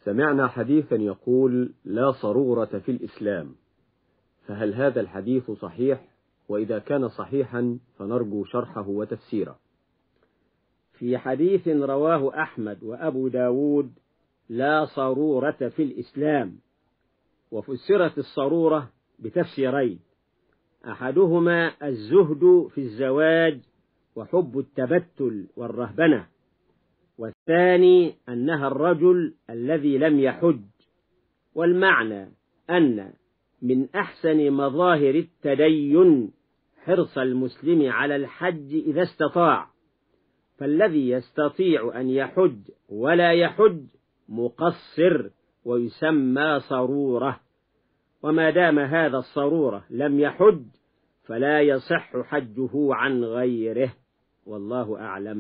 سمعنا حديثا يقول لا صرورة في الإسلام، فهل هذا الحديث صحيح؟ وإذا كان صحيحا فنرجو شرحه وتفسيره. في حديث رواه أحمد وأبو داود لا صرورة في الإسلام، وفسرت الصرورة بتفسيرين: أحدهما الزهد في الزواج وحب التبتل والرهبنة، والثاني أنها الرجل الذي لم يحج. والمعنى أن من أحسن مظاهر التدين حرص المسلم على الحج إذا استطاع، فالذي يستطيع أن يحج ولا يحج مقصر ويسمى صرورة، وما دام هذا الصرورة لم يحج فلا يصح حجه عن غيره، والله أعلم.